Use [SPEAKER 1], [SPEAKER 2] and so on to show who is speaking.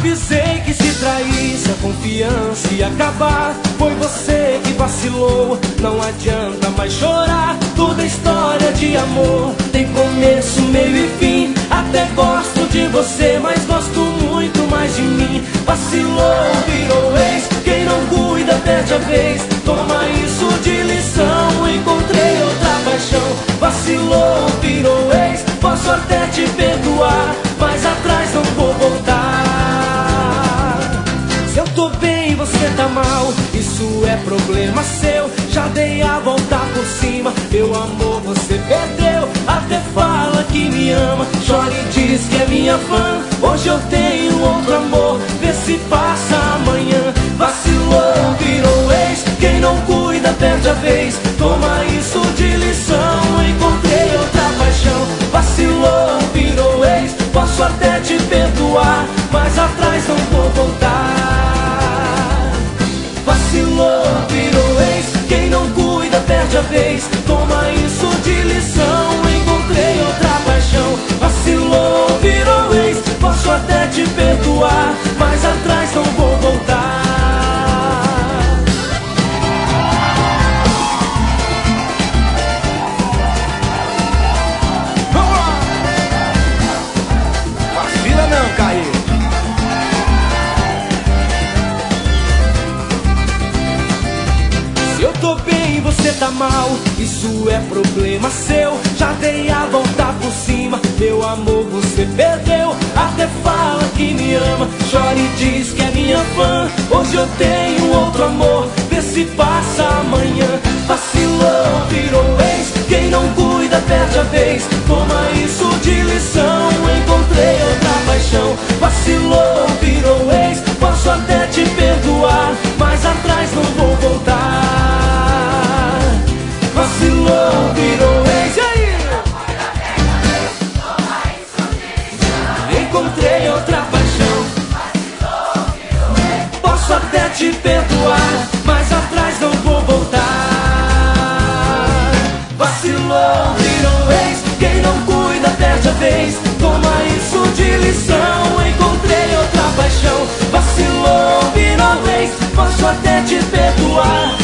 [SPEAKER 1] avisei que se traísse a confiança ia acabar. Foi você que vacilou, não adianta mais chorar. Toda história de amor tem começo, meio e fim. Até gosto de você, mas gosto muito mais de mim. Vacilou, virou ex, quem não cuida perde a vez. Toma isso de lição, encontrei outra paixão. Vacilou, virou ex, posso até te perdoar, mas atrás não vou voltar. Se eu tô bem, você tá mal, isso é problema seu. Já dei a volta por cima, meu amor você perdeu. Até fala que me ama, chora e diz que é minha fã. Hoje eu tenho outro amor, vê se passa amanhã. Vacilou, virou ex, quem não cuida perde a vez. Toma isso de lição, encontrei outra paixão. Vacilou, virou ex, posso até te perdoar, mas atrás não vou voltar. Vacilou, virou ex, quem não cuida perde a vez. Toma isso de lição, encontrei outra paixão. Vacilou, virou ex, posso até te perdoar, mas atrás não vou voltar.
[SPEAKER 2] Vacila não, Caí.
[SPEAKER 1] Se eu tô bem, você tá mal, isso é problema seu. Já dei a volta por cima, meu amor você perdeu. Até fala que me ama, chora e diz que é minha fã. Hoje eu tenho outro amor, vê se passa amanhã. Vacilou, virou ex, quem não cuida perde a vez. Toma isso de lição, encontrei outra paixão. Vacilou, virou ex, posso até te perdoar, mas atrás não vou voltar. Vacilou, virou ex, e aí? Encontrei outra paixão. Posso até te perdoar, mas atrás não vou voltar. Vacilou, virou ex, quem não cuida perde a vez. Toma isso de lição, encontrei outra paixão. Vacilou, virou ex, posso até te perdoar,